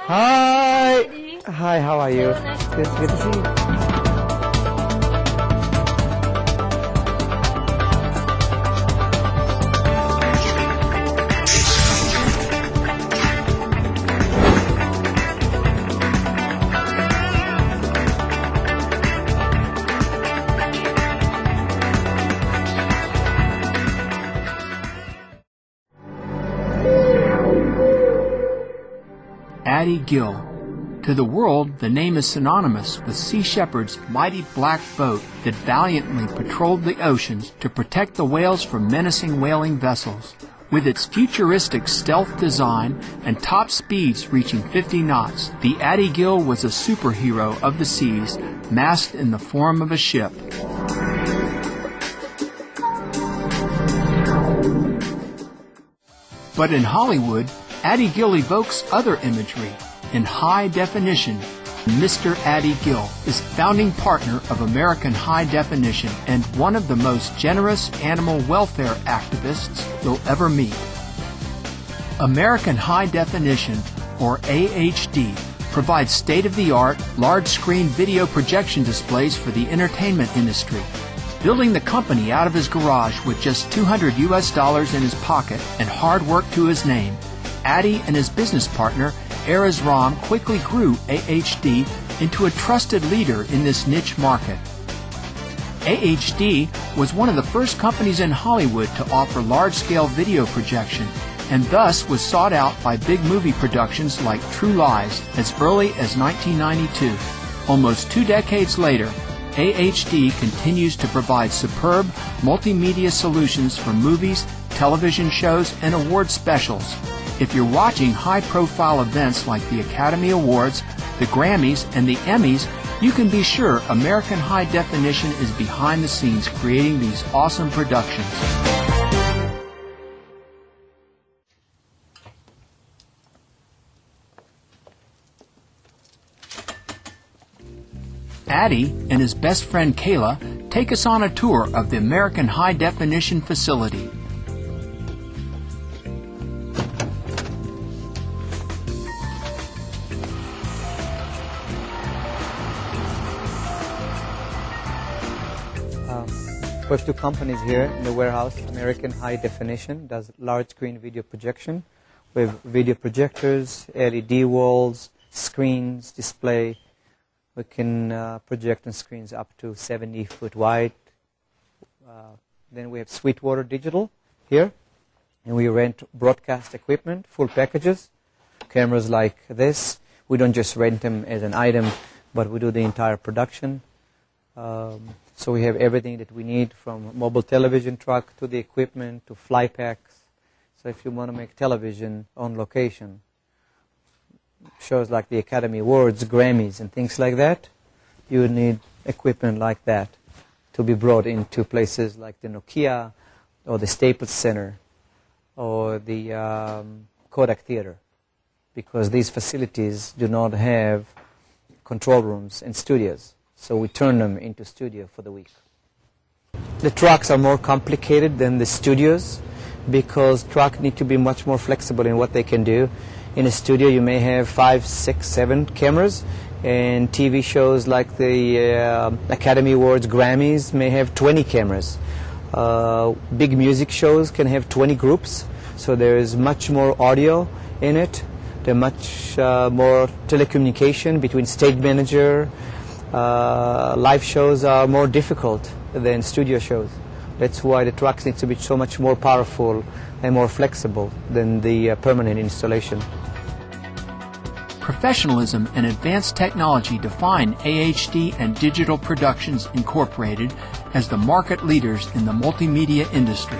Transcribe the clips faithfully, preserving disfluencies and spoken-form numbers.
Hi. Eddie. Hi, how are you? So nice to Good, good to see you. Addie Gill. To the world, the name is synonymous with Sea Shepherd's mighty black boat that valiantly patrolled the oceans to protect the whales from menacing whaling vessels. With its futuristic stealth design and top speeds reaching fifty knots, the Addie Gill was a superhero of the seas, masked in the form of a ship. But in Hollywood, Addie Gill evokes other imagery. In high definition, Mister Addie Gill is founding partner of American High Definition and one of the most generous animal welfare activists you'll ever meet. American High Definition, or A H D, provides state-of-the-art, large-screen video projection displays for the entertainment industry. Building the company out of his garage with just two hundred U S dollars in his pocket and hard work to his name, Addie and his business partner, Erez Ram, quickly grew A H D into a trusted leader in this niche market. A H D was one of the first companies in Hollywood to offer large-scale video projection, and thus was sought out by big movie productions like True Lies as early as nineteen ninety-two. Almost two decades later, A H D continues to provide superb multimedia solutions for movies, television shows, and award specials. If you're watching high-profile events like the Academy Awards, the Grammys, and the Emmys, you can be sure American High Definition is behind the scenes creating these awesome productions. Addie and his best friend Kayla take us on a tour of the American High Definition facility. We have two companies here in the warehouse. American High Definition does large screen video projection. We have video projectors, L E D walls, screens, display. We can uh, project on screens up to seventy foot wide. Uh, then we have Sweetwater Digital here. And we rent broadcast equipment, full packages, cameras like this. We don't just rent them as an item, but we do the entire production. Um, So we have everything that we need, from mobile television truck to the equipment to fly packs. So if you want to make television on location, shows like the Academy Awards, Grammys, and things like that, you would need equipment like that to be brought into places like the Nokia or the Staples Center or the um, Kodak Theater, because these facilities do not have control rooms and studios. So we turn them into studio for the week. The trucks are more complicated than the studios because trucks need to be much more flexible in what they can do. In a studio you may have five, six, seven cameras, and T V shows like the uh, Academy Awards, Grammys may have twenty cameras. Uh, big music shows can have twenty groups, so there is much more audio in it. There's much uh, more telecommunication between stage manager. Uh, live shows are more difficult than studio shows. That's why the trucks need to be so much more powerful and more flexible than the uh, permanent installation. Professionalism and advanced technology define A H D and Digital Productions Incorporated as the market leaders in the multimedia industry.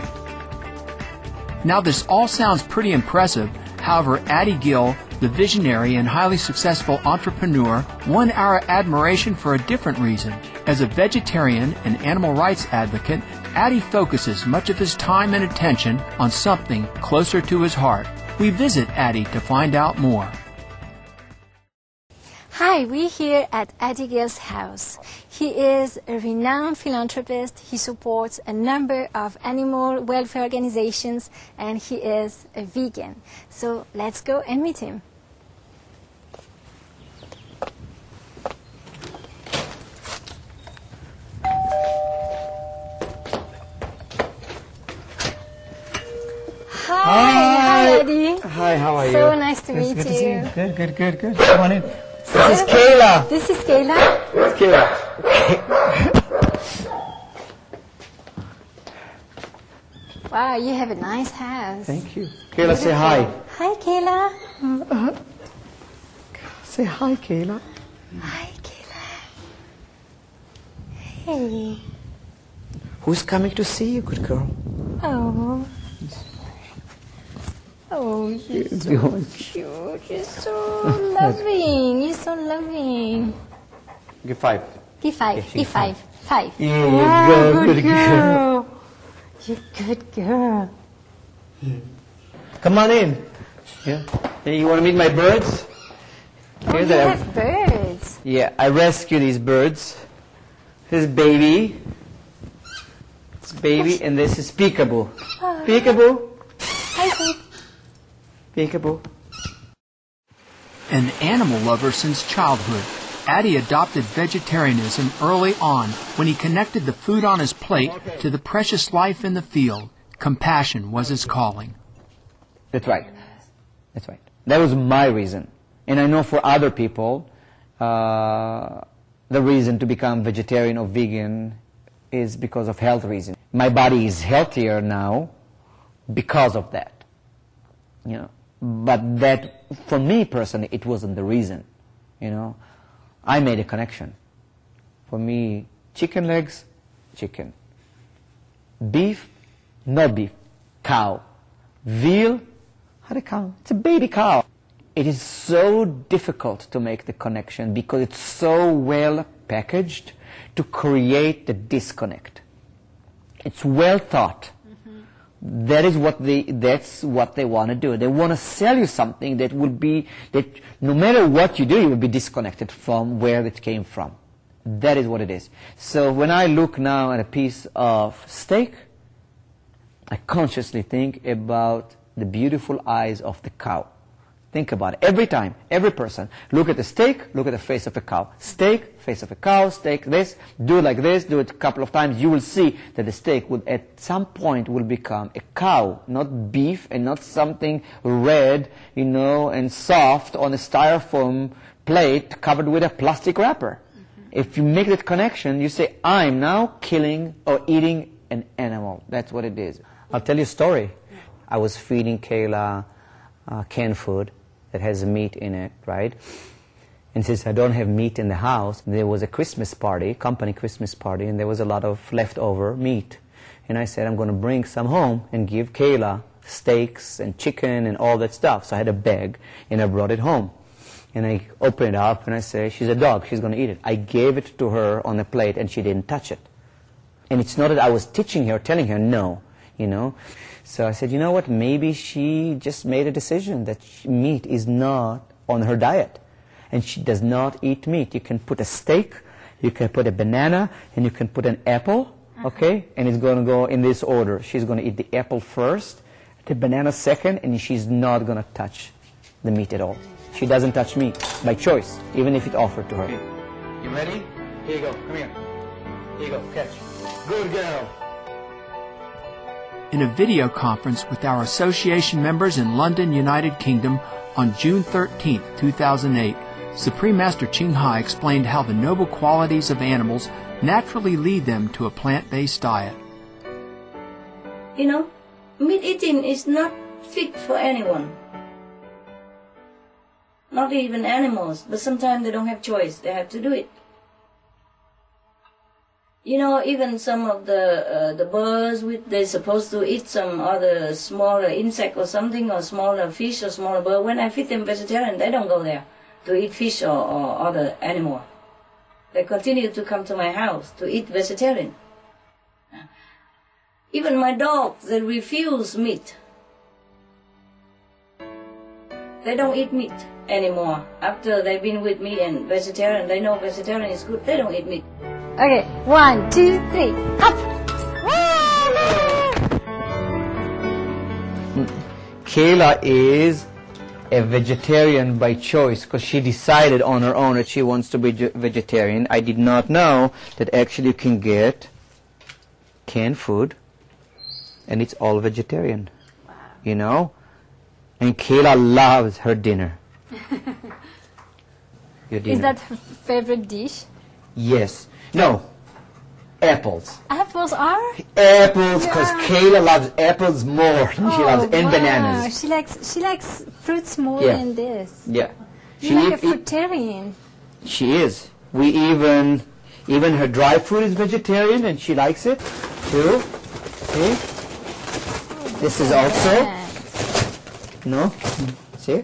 Now, this all sounds pretty impressive. However, Addie Gill, the visionary and highly successful entrepreneur, won our admiration for a different reason. As a vegetarian and animal rights advocate, Addie focuses much of his time and attention on something closer to his heart. We visit Addie to find out more. Hi, we're here at Addie Gill's house. He is a renowned philanthropist. He supports a number of animal welfare organizations, and he is a vegan. So let's go and meet him. Hi, Eddie. Hi, how are you? So nice to It's meet good you. To see you. Good, good, good, good. Come on in. This is Kayla. This is Kayla. It's Kayla. Wow, you have a nice house. Thank you. Kayla, say hi. Hi, Kayla. Uh-huh. Say hi, Kayla. Hi, Kayla. Hey. Who's coming to see you, good girl? Oh. Oh, she's so cute. She's so loving. You're so loving. Give five. Give five. Yeah, Give five. Five. Yeah, Oh, go, good good girl. You're good girl. Come on in. Yeah. Hey, you want to meet my birds? Oh, Here's you a- have birds. Yeah, I rescued these birds. This is baby. It's baby, and this is Peekaboo. Peekaboo. Hi, babe. Peekaboo. An animal lover since childhood, Addie adopted vegetarianism early on when he connected the food on his plate to the precious life in the field. Compassion was his calling. That's right. That's right. That was my reason. And I know for other people, uh, the reason to become vegetarian or vegan is because of health reasons. My body is healthier now because of that. You know, but that, for me personally, it wasn't the reason. You know, I made a connection. For me, chicken legs, chicken. Beef, no beef. Cow. Veal, how do cow? It's a baby cow. It is so difficult to make the connection because it's so well packaged to create the disconnect. It's well thought. Mm-hmm. That is what they, that's what they want to do. They want to sell you something that will be, that no matter what you do, you will be disconnected from where it came from. That is what it is. So when I look now at a piece of steak, I consciously think about the beautiful eyes of the cow. Think about it. Every time, every person, look at the steak, look at the face of a cow. Steak, face of a cow, steak, this, do it like this, do it a couple of times. You will see that the steak will at some point will become a cow, not beef and not something red, you know, and soft on a styrofoam plate covered with a plastic wrapper. Mm-hmm. If you make that connection, you say, I'm now killing or eating an animal. That's what it is. I'll tell you a story. I was feeding Kayla uh, canned food that has meat in it, right? And since I don't have meat in the house, there was a Christmas party, company Christmas party, and there was a lot of leftover meat. And I said, I'm going to bring some home and give Kayla steaks and chicken and all that stuff. So I had a bag, and I brought it home. And I opened it up, and I said, she's a dog, she's going to eat it. I gave it to her on a plate, and she didn't touch it. And it's not that I was teaching her, telling her no, you know. So I said, you know what, maybe she just made a decision that she, meat is not on her diet. And she does not eat meat. You can put a steak, you can put a banana, and you can put an apple, okay? And it's going to go in this order. She's going to eat the apple first, the banana second, and she's not going to touch the meat at all. She doesn't touch meat by choice, even if it's offered to her. You ready? Here you go. Come here. Here you go. Catch. Good girl. In a video conference with our association members in London, United Kingdom, on June thirteenth, two thousand eight, Supreme Master Ching Hai explained how the noble qualities of animals naturally lead them to a plant-based diet. You know, meat eating is not fit for anyone. Not even animals, but sometimes they don't have choice. They have to do it. You know, even some of the uh, the birds, with, they're supposed to eat some other smaller insect or something, or smaller fish or smaller bird. When I feed them vegetarian, they don't go there to eat fish or, or other animal. They continue to come to my house to eat vegetarian. Even my dogs, they refuse meat. They don't eat meat anymore. After they've been with me and vegetarian, they know vegetarian is good, they don't eat meat. Okay, one, two, three, up! Kayla is a vegetarian by choice because she decided on her own that she wants to be vegetarian. I did not know that actually you can get canned food and it's all vegetarian. you know. And Kayla loves her dinner. Your dinner. Is that her favorite dish? Yes. No. Apples. Apples are? Apples, because Yeah. Kayla loves apples more than she Oh, loves, and wow. bananas. She likes she likes fruits more Yeah. than this. Yeah. You're like a eat- eat- fruitarian. She is. We even, even her dry food is vegetarian, and she likes it too. See? This is also, Yes. no, see?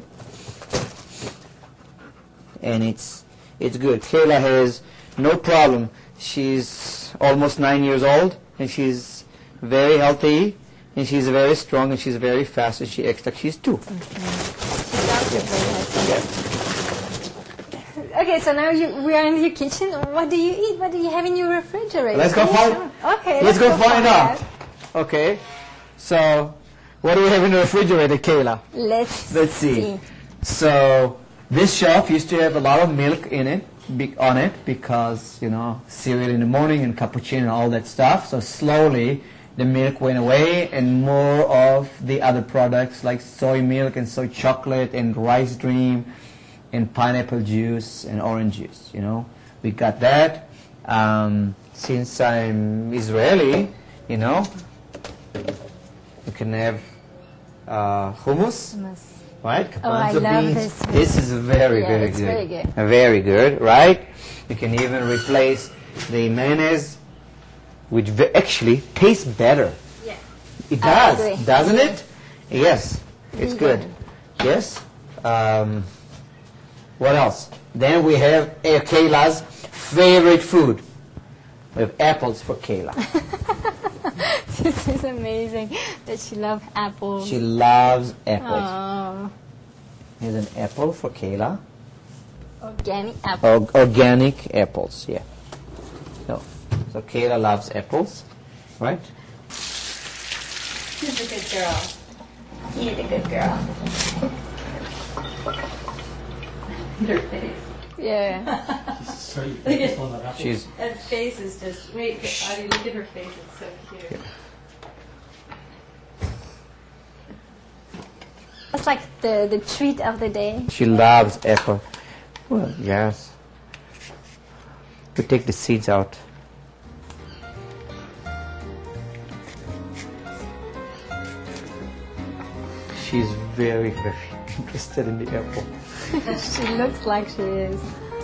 And it's, it's good. Kayla has no problem. She's almost nine years old, and she's very healthy, and she's very strong, and she's very fast, and she acts like she's two. She loves it very much. Yeah. Okay, so now you, we are in your kitchen. What do you eat? What do you have in your refrigerator? Let's go Can you find- show- Okay, Let's go find find out. Okay. So, what do we have in the refrigerator, Kayla? Let's, Let's see. So, this shelf used to have a lot of milk in it, be, on it, because, you know, cereal in the morning and cappuccino and all that stuff. So slowly, the milk went away, and more of the other products like soy milk and soy chocolate and rice dream and pineapple juice and orange juice, you know. We got that. Um, since I'm Israeli, you know, you can have uh, hummus. Hummus. Right? Oh, I Garbanzo love beans. this. This is very, Yeah, very it's good. very good. Uh, Very good, right? You can even replace the mayonnaise, which ve- actually tastes better. Yeah. It I does, agree. doesn't it? Yes, it's good. Vegan. Yes. Um, what else? Then we have uh, Kayla's favorite food. We have apples for Kayla. This is amazing that she loves apples. She loves apples. Oh, Here's an apple for Kayla. organic apple. Or- organic apples, yeah. So, so Kayla loves apples, right? She's a good girl. You're the good girl. Her face. Yeah. She's That face is just, wait, Adi, look at her face, it's so cute. It's like the, the treat of the day. she loves apple. Well, yes. To take the seeds out. She's very, very interested in the apple. She looks like she is.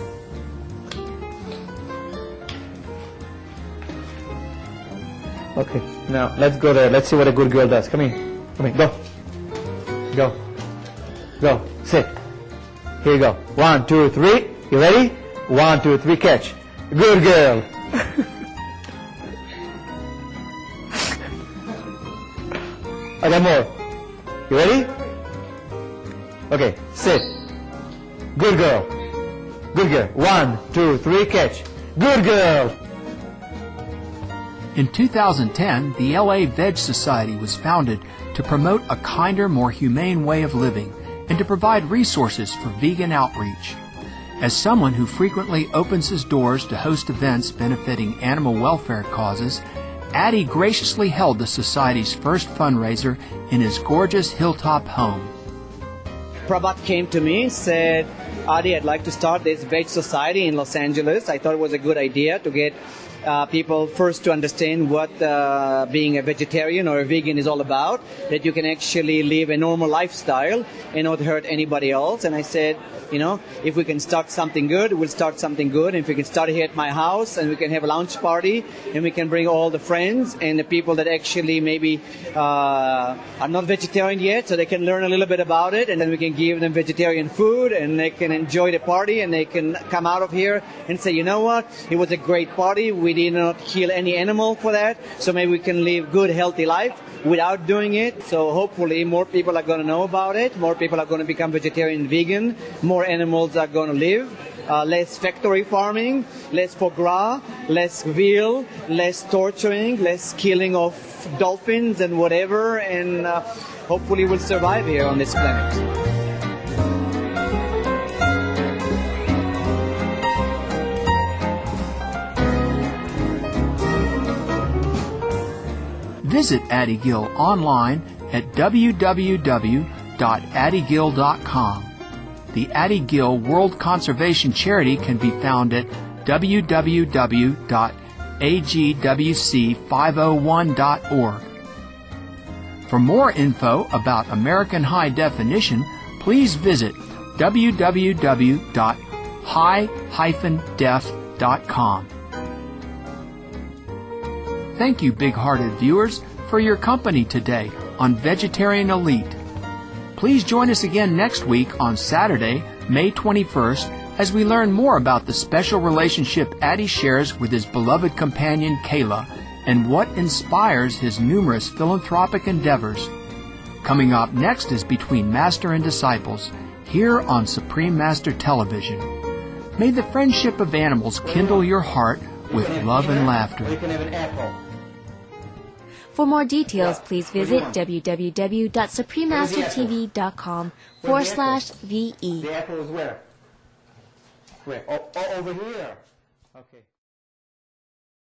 Okay, now let's go there. Let's see what a good girl does. Come here. Come here. Go. Go. Go. Sit. Here you go. One, two, three. You ready? One, two, three, catch. Good girl. I got more. You ready? Okay, sit. Good girl. Good girl. One, two, three, catch. Good girl. In two thousand ten, the L A Veg Society was founded to promote a kinder, more humane way of living and to provide resources for vegan outreach. As someone who frequently opens his doors to host events benefiting animal welfare causes, Adi graciously held the Society's first fundraiser in his gorgeous hilltop home. Prabhat came to me and said, Adi, I'd like to start this Veg Society in Los Angeles. I thought it was a good idea to get uh, people first to understand what uh, being a vegetarian or a vegan is all about, that you can actually live a normal lifestyle and not hurt anybody else. And I said, you know, if we can start something good, we'll start something good. And if we can start here at my house and we can have a lunch party and we can bring all the friends and the people that actually maybe uh, are not vegetarian yet, so they can learn a little bit about it, and then we can give them vegetarian food and they can enjoy the party and they can come out of here and say, you know what, it was a great party. We did not kill any animal for that, so maybe we can live good, healthy life without doing it. So hopefully more people are going to know about it, more people are going to become vegetarian and vegan, more animals are going to live, uh, less factory farming, less foie gras, less veal, less torturing, less killing of dolphins and whatever, and uh, hopefully we'll survive here on this planet. Visit Adi Gill online at w w w dot addie gill dot com. The Addie Gill World Conservation Charity can be found at w w w dot a g w c five oh one dot org. For more info about American High Definition, please visit w w w dot high dash def dot com. Thank you, big-hearted viewers, for your company today on Vegetarian Elite. Please join us again next week on Saturday, May twenty-first, as we learn more about the special relationship Addie shares with his beloved companion Kayla and what inspires his numerous philanthropic endeavors. Coming up next is Between Master and Disciples, here on Supreme Master Television. May the friendship of animals kindle your heart with love and laughter. For more details, please visit w w w dot supreme master t v dot com forward slash V E. The apple is where? Where? Oh, oh, over here. Okay.